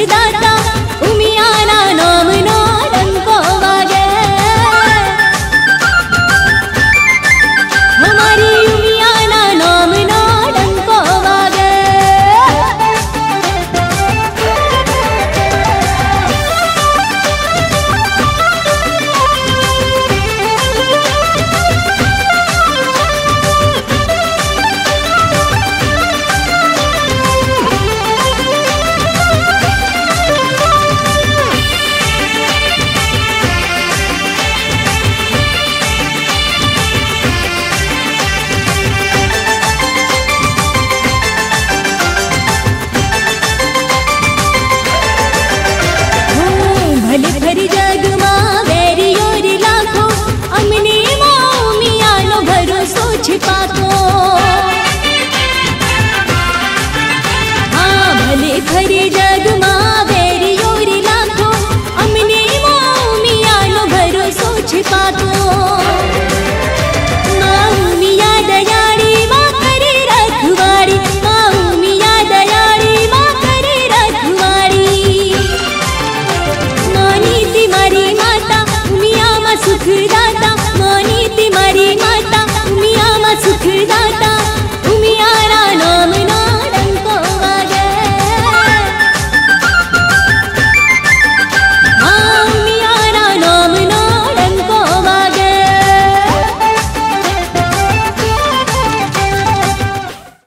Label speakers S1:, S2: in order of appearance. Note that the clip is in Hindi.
S1: सुखदाता उमियाना नाम नो डंको वागे। हमारी उमियाना नाम नो डंको वागे। भले भरी जग मां वेरियो रे लाखो अमने मां उमियानो भरोसो छिपाको। हाँ भले भरी जग